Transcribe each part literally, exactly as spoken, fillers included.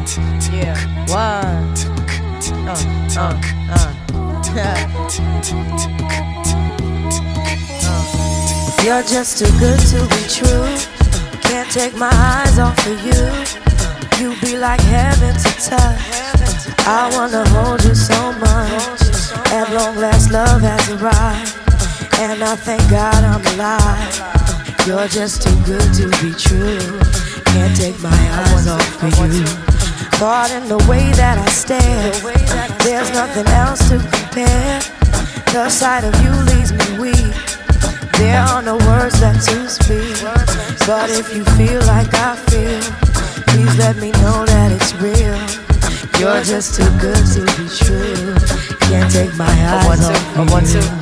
Yeah, one. Uh, uh, uh. You're just too good to be true. Can't take my eyes off of you. You be like heaven to touch. I wanna hold you so much. At long last, love has arrived, and I thank God I'm alive. You're just too good to be true. Can't take my eyes off of you. Caught in the way that I stare, there's nothing else to compare. The sight of you leaves me weak. There are no words left to speak. But if you feel like I feel, please let me know that it's real. You're just too good to be true. Can't take my eyes off of you.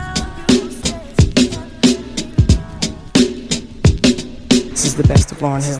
This is the best of Lauryn Hill.